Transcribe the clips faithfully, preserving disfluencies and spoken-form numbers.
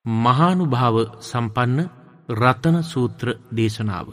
මහානුභාව සම්පන්න රතන සූත්‍ර දේශනාව.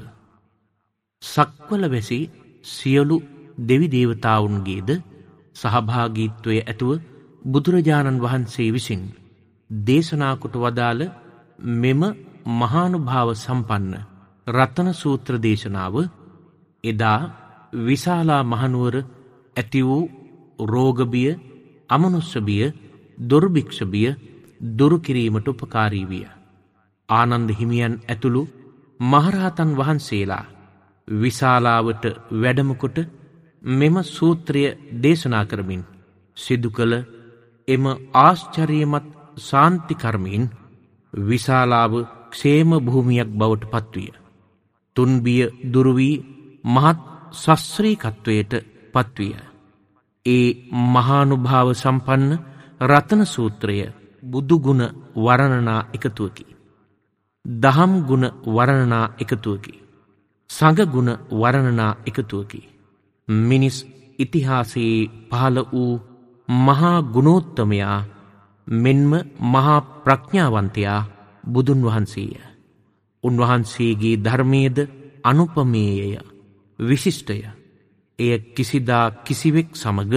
සක්වල වැසි සියලු දෙවි දේවතාවුන්ගේද සහභාගීත්වය ඇතුව බුදුරජාණන් වහන්සේ විසින් දේශනා කොට වදාළ මෙම මහානුභාව සම්පන්න රතන සූත්‍ර දේශනාව එදා විශාලා මහනුවර ඇති වූ රෝගබිය, අමනුෂ්‍යබිය, දුර්භික්ෂබිය දුරු කිරීමට උපකාරී විය. ආනන්ද හිමියන් ඇතුළු මහරහතන් වහන්සේලා විශාලාවට වැඩමකොට මෙම සූත්‍රය දේශනා කරමින් සිදු කළ එම ආශ්චර්යමත් ශාන්ති කර්මයෙන් විශාලාව ක්ෂේම භූමියක් බවට පත්විය. තුන්බිය දුරු වී මහත් ශස්ත්‍රීකත්වයට පත්විය. ඒ මහානුභාව සම්පන්න රතන සූත්‍රය බුදුගුණ වර්ණනා එකතුවකි. දහම් ගුණ වර්ණනා එකතුවකි. සංඝගුණ වර්ණනා එකතුවකි. මිනිස් ඉතිහාසයේ පහළ වූ මහා ගුණෝත්තමයා මෙන්ම මහා ප්‍රඥාවන්තයා බුදුන් වහන්සේය. උන්වහන්සේගේ ධර්මයේද අනුපමේයය, විශිෂ්ටය. එය කිසිදා කිසිවෙක් සමග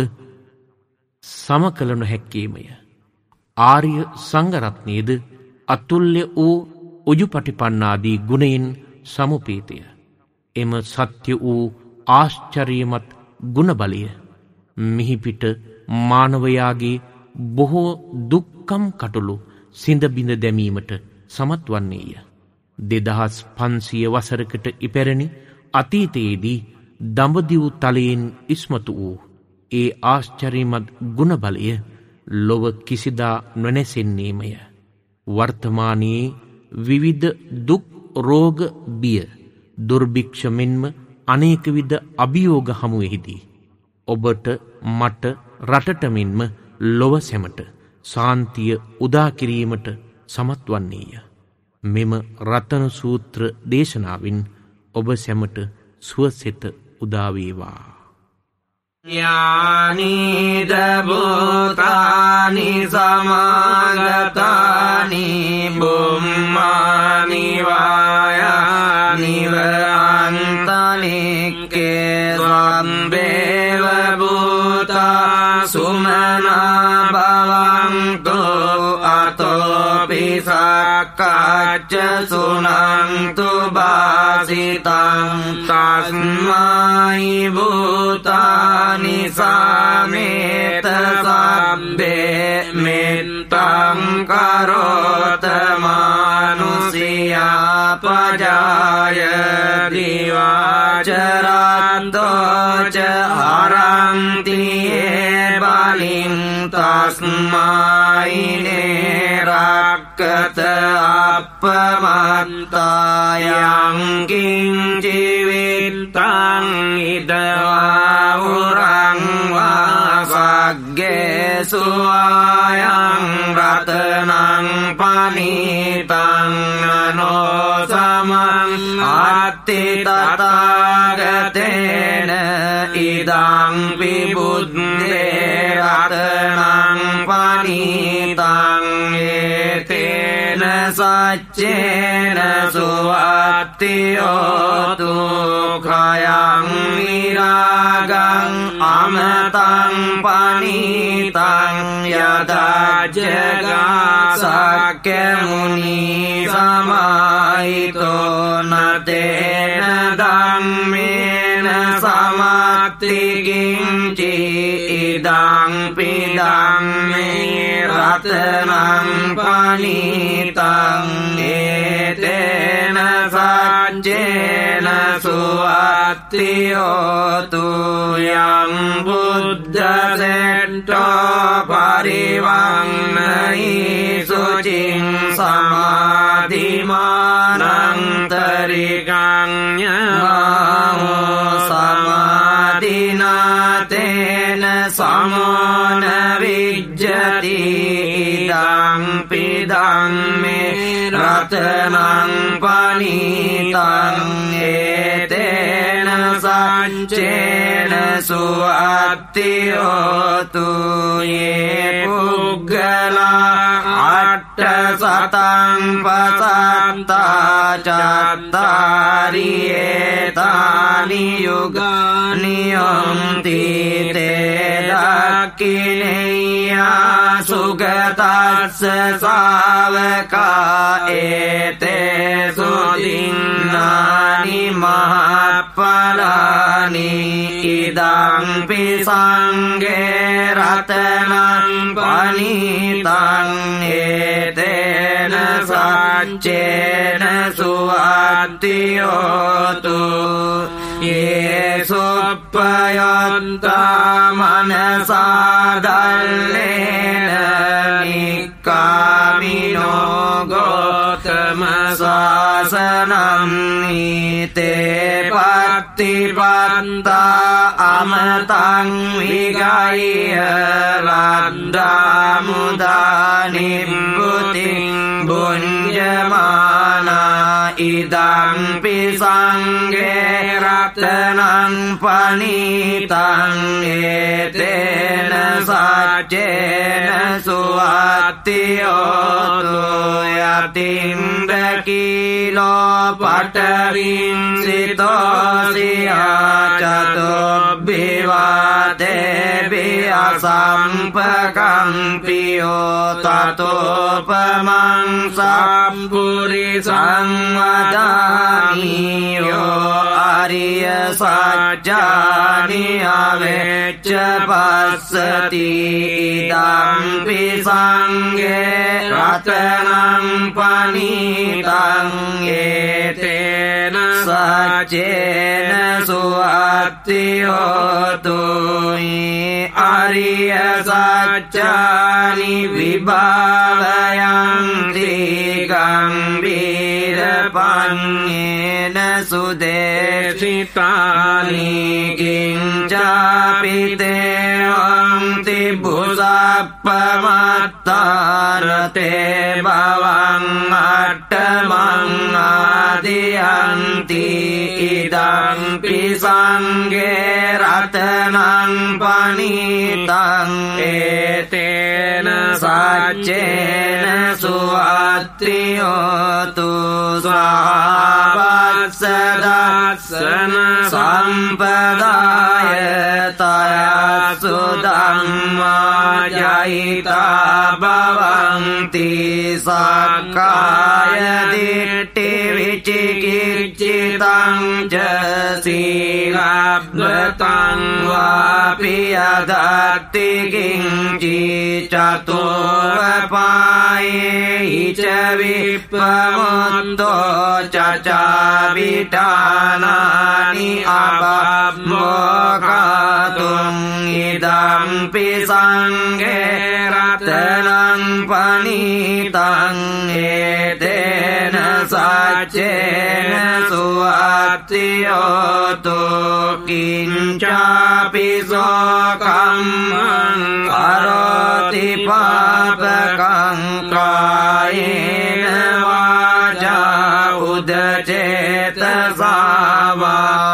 සම කළ නොහැක්කේමය. ආර්ය සංඝරත්නයේද අතුල්‍ය වූ උජුපටිපන්නාදී ගුණයෙන් සමුපේතය. එම සත්‍ය වූ ආශ්චර්යමත් ගුණබලය මිහිපිට මානවයාගේ බොහෝ දුක්කම් කටුළු සිඳබිඳ දැමීමට සමත් වන්නේය. දෙදහස් පන්සිය වසරකට ඉපැරණි අතීතයේදී දඹදිව් තලයෙන් ඉස්මතු වූ ඒ ආශ්චර්යමත් ගුණබලය ලොව කිසිදා නොනැසෙන්නේමය. වර්තමානයේ විවිධ දුක් රෝග බිය දුර්භික්ෂ මෙන්ම අනේකවිධ අභියෝග හමුවෙහිදී ඔබට මට රටට මෙන්ම ලොව සැමට ශාන්තිය උදා කිරීමට සමත් වන්නේය. මෙම රතන සූත්‍ර දේශනාවෙන් ඔබ සැමට සුවසෙත උදා වේවා. යානි දබුතානි සමාගතානි බුම්මානි වායානි වන්තනික්කේ සම්බේව භූතා සුමනා භවන්තු අතෝ පිසක්කච්ච සුනන්තු බාසිතං තස්මයි භූතානි සාමේත සබ්බේ මෙත්තං කරෝත මානුසියා පජාය දිවාචරන්තෝච හරන්තියේ බලින් තස්මයිනේ රක්කත අපමත්තායං කිංචිවිත්තං ඉදවා උරං වාසග්ගේ සුවායං රතනං පනිතං අනෝසමං අත්ති තථාගතේන ඉදං පිබුද්දේ රතනං පනිතං ඒතේන සච්චේන සුවත්තියෝතු khයං විරාගං අමතං පනිතං යදජ්ජගා සක්‍ය මුනි සමාහිතෝ නතේන ධම්මේන සමත්තිකින්චි ඉදං පිදං මේ රතනං පනිතං ඒතේන සච්චේන සුවත්තියෝතු යං බුද්ධසෙට්ටෝ පරිවන්නයි සුචින් සමාධිමානන්තරිකං යමෝ සමාධිනාතේන සමෝන විජ්ජති ඉදං පිදං මේ රතනං පනිතං ඒතේන සච්චේන සච්චේන සුවත්තියෝතු යේ පුග්ගලා අට්ඨ සතං පසත්තා චත්තාරි ඒතානි යුගානි යන්ති තේ දක්ඛිනේයා සුගතස්ස ශාවකා ඒතේ සුදින්නානි මහප්පලානි ඉදං පිසංගේ රතනං පනිතං ඒතේන සච්චේන සුවත්තියෝතු යේ සුප්පයන්තා මනසාදල්ලේන නික්කාමිනෝ ගෝතම සාසනං නීතේ පත්තිපත්තා අමතං විගය ලද්දා මුදා නිබ්බුතින් බුඤ්ජමානා ඉදං පිසංගේ රතනං පනිතං ඒතේන සච්චේන සුවත්තියෝතු යතින්ද්‍රකීලෝ පඨවින් සිතෝසියා චතුබ්බිවාතේ අසම්පකම්පියෝ තතෝපමං සම්පුරිසං වදාමියෝ ආරිය සත්‍යානි අවෙච්ච පස්සති ඉදං පිසංගේ රතනං පනිතං ඒතේන සච්චේන සුවත්තියෝතු ආරිය සත්‍යානි විභාවයන්ති ගම්බීර පඤ්ඤේන සුදේශිතානි කිංචාපිතේ වන්ති බුසප්පමත්තාරතේ භවං අට්ඨමං ආදියන්ති ඉදං පිසංගේ රතනං පනිතං ඒතේන සච්චේන සුවත්තියෝතු සාවස්ස දස්සන සම්පදාය තයසු ධම්මා ජයිතා භවන්ති සක්කාය දිට්ඨි විචිකිච්ඡිතං ච සීලබ්බතං වාපි යදත්ති කිංචි චතෝපායේ ච විප්පමුත්තෝ චචාවිඨානානි අබම්මෝකාතුං ඉදං පිසංගේ රතනං පනිතං ඒතේන සච්චේන සුවත්තියෝතු කිංචාපි සෝකම්මං කරෝති පාපකං කායේන වාචා උදචේතසා වා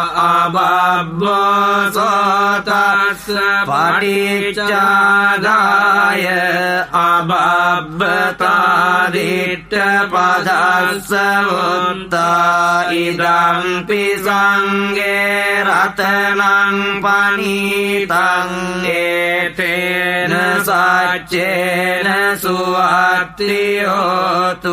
අබබ්බසෝතස්ස පටිච්චාදාය අබබ්බතා දිට්ඨ පදස්ස උත්තා ඉදං පිසංගේ රතනං පනිතං ඒතේන සච්චේන සුවත්තියෝතු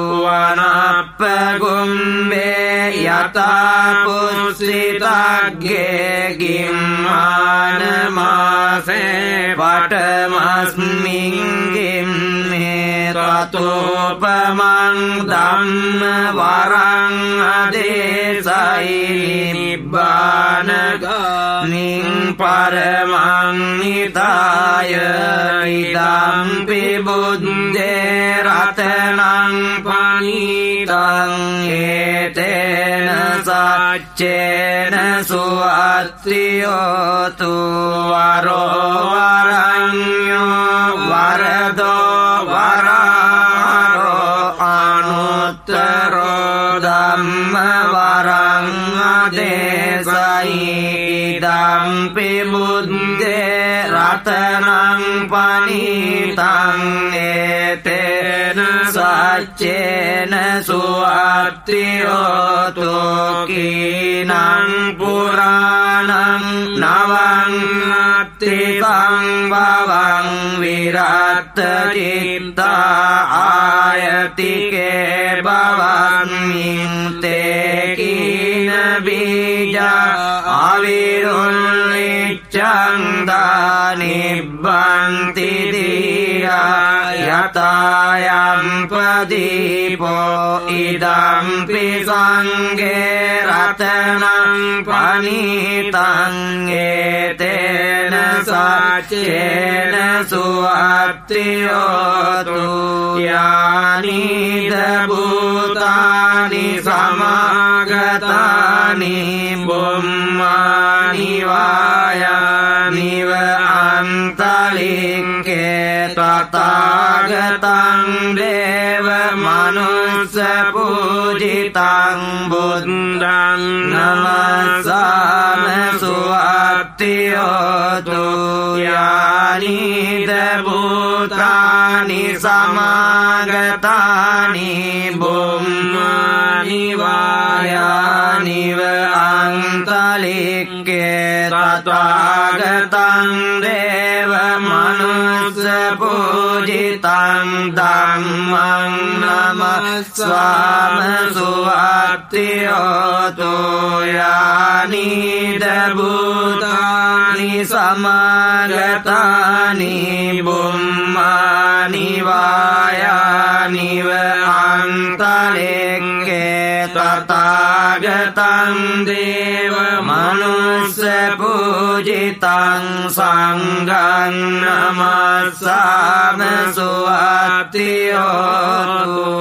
වනප්පගුම්බේ යතා පුස්සිතග්ගේ ගිම්මාන මාසේ පඨමස්මින් ගිම්මේ තතෝපමං ධම්ම වරං අදේසයි නිබ්බාන ගාමින් පරමං නිතාය ඉදං පිබුද්දේ රතනං පනිතං ඒතේන සච්චේන සුවත්තියෝතු වරෝ වරඤ්ඤෝ වරදෝ වරාරෝ අනුත්තරෝ ධම්ම වරං අදේසයි යම්පි බුද්දේ රතනං පනිතං ඒතේන සච්චේන සුවත්තියෝතු කීනං පුරාණං නවං අත්ති සංභවං විරත්ත චිත්තා ආයතිකේ භවන්මින්තේ කීන බීජා අවිරුල්ලිච්ඡං දානිබ්බන්ති දීරා යතායම් පදීපෝ ඉදම්පි සංඝේ රතනං පනිතං ඒතේන සච්චේන සුවත්තියෝතු යානිද භූතානි සමාගතානි බුම්මානි වායානිව අන්තලික්කේ තථාගතං දේව මනුස්ස පූජිතං බුද්ධං නමස්සාම සුවත්තියෝතු යානිද භූතානි සමාගතානි බුම්මානි වායානිව අන්තලික්කේ තථාගතං දේව මනුස්ස පූජිතං ධම්මං නමස්සාම සුවත්තියෝතු යානිද භූතානි සමාගතානි බුම්මානි වායානිව අන්තලික්කේ තථාගතං දේව මනුස්ස පූජිතං සංඝං නමස්සාම සුවත්තියෝතු